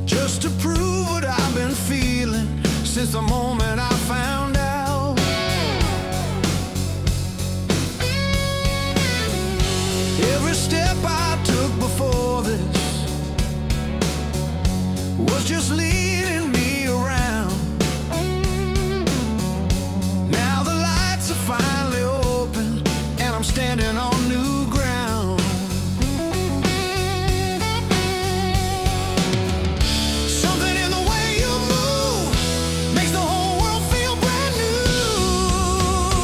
just to prove what I've been feeling since the moment I found out. Every step I took before this was just leading me around. Now the lights are finally open and I'm standing on new ground. Something in the way you move makes the whole world feel brand new.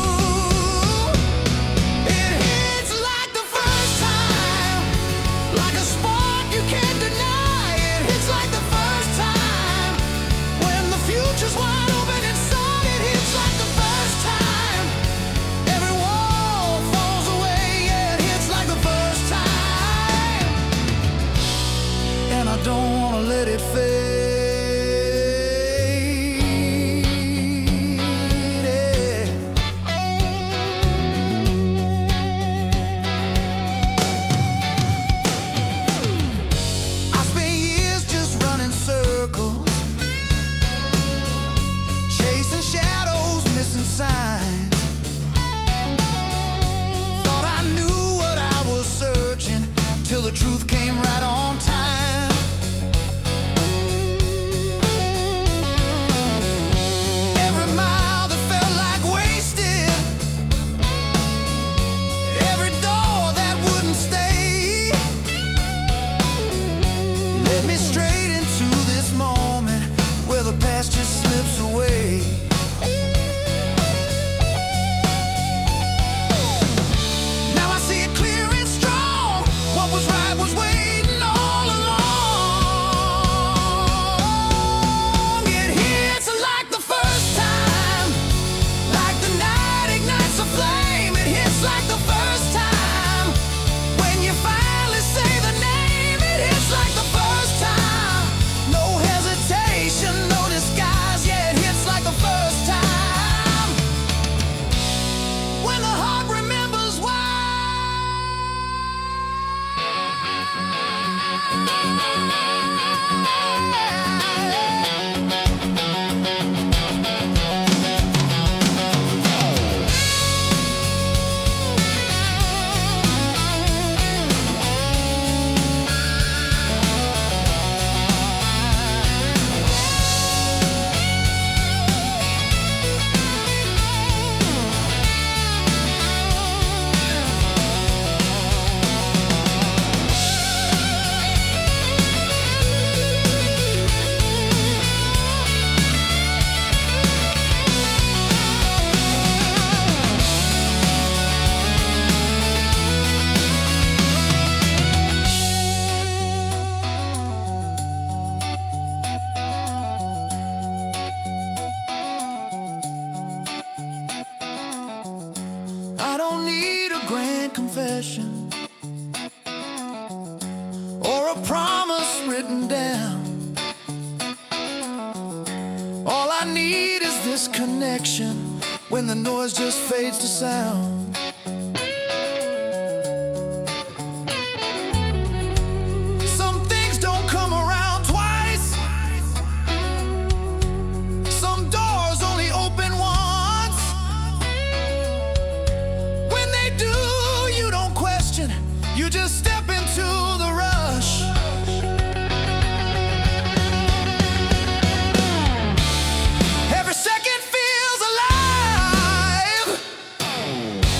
It hits like the first time, like a spark you can't deny. It hits like the first time, when the future's wide open inside. It hits like the first time, every wall falls away. Yeah, it hits like the first time, and I don't wanna let it fade. I spent years just running circles, chasing shadows, missing signs. Thought I knew what I was searching, till the truth came right on time. Every mile that felt like wasted, every door that wouldn't stay, led me straight into this moment where the past just slips away. Now I see it clear and strong. What was right was waiting all along. It hits like the first time, like the night ignites a flame. It hits like the first time, when you finally say the name. It hits like the first time, no hesitation, no disguise. Yeah, it hits like the first time, when the heart remembers why. I don't need a grand confession or a promise written down. All I need is this connection, when the noise just fades to sound. Some things don't come around twice. Some doors only open once. When they do, you don't question, you just step into the rush. Every second feels alive.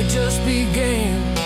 it just began.